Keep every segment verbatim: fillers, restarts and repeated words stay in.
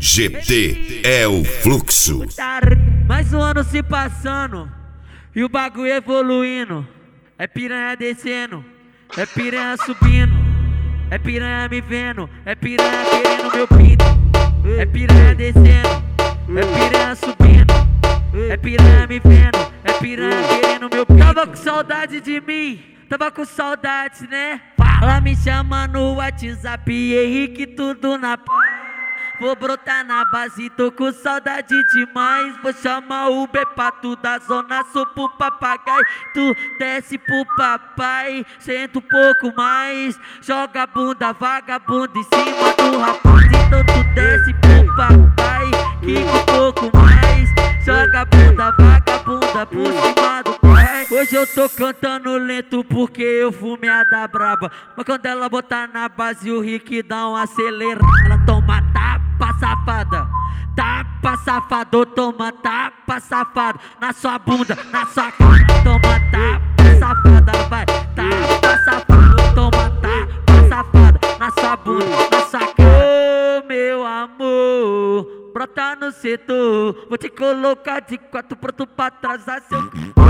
G T é o fluxo. Mais um ano se passando e o bagulho evoluindo. É piranha descendo, é piranha subindo, é piranha me vendo, é piranha querendo meu pinto. É piranha descendo, é piranha subindo, é piranha me vendo, é piranha querendo meu pinto. Tava com saudade de mim, tava com saudade, né? Ela me chama no WhatsApp, Henrique, tudo na paz. Vou brotar na base, tô com saudade demais. Vou chamar o Uber pra tu da zona sul pro papagaio. Tu desce pro papai, senta um pouco mais. Joga a bunda vagabunda em cima do rapaz. Então tu desce pro papai, quica um pouco mais. Joga a bunda vagabunda por cima do pai. Hoje eu tô cantando lento porque eu fumeada braba. Mas quando ela botar na base o Rick dá um acelera. Ela toma tapa safada, tapa safado, toma tapa safado. Na sua bunda, na sua cara, toma tapa safada. Vai, tapa safado, toma tapa safada. Na sua bunda, na sua cara. Ô meu amor, brota no setor, vou te colocar de quatro pronto pra atrasar seu.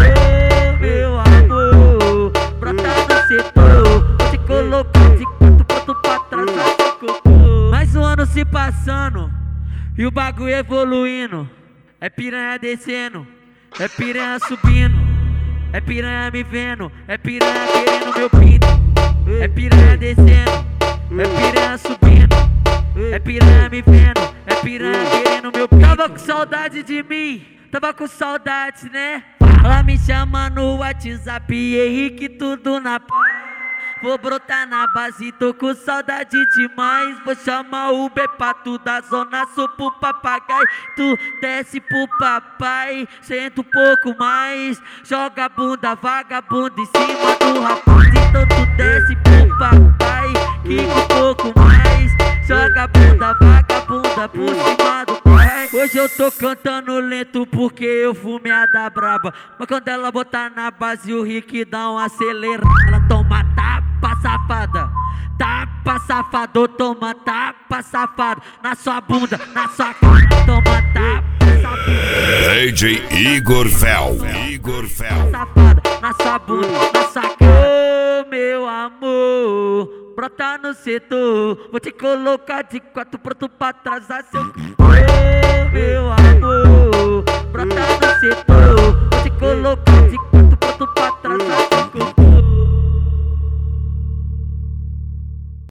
Ô meu amor, brota no setor, vou te colocar de quatro pronto pra atrasar seu cocô. Mais um ano se passando e o bagulho evoluindo. É piranha descendo, é piranha subindo, é piranha me vendo, é piranha querendo meu pinto. É piranha descendo, é piranha subindo, é piranha me vendo, é piranha querendo meu pinto. Tava com saudade de mim, tava com saudade, né? Ela me chama no WhatsApp, Henrique, tudo na paz. Vou brotar na base, tô com saudade demais. Vou chamar o Uber pra tu da zona sul pro papagaio. Tu desce pro papai, senta um pouco mais. Joga a bunda vagabunda em cima do rapaz. Então tu desce pro papai, quica um pouco mais. Joga a bunda vagabunda por cima do pai. Hoje eu tô cantando lento porque eu fumeada braba. Mas quando ela botar na base o Rick dá um acelera. Ela toma tapa safada, tapa safado, toma tapa safado. Na sua bunda, na sua cara, toma tapa safado. D J Igor Fel, Igor Fel. Safada, na sua bunda, na sua cara. Ô meu amor, brota no setor, vou te colocar de quatro pronto pra atrasar seu. Ô meu amor, brota no setor, vou te colocar de quatro pronto pra atrasar.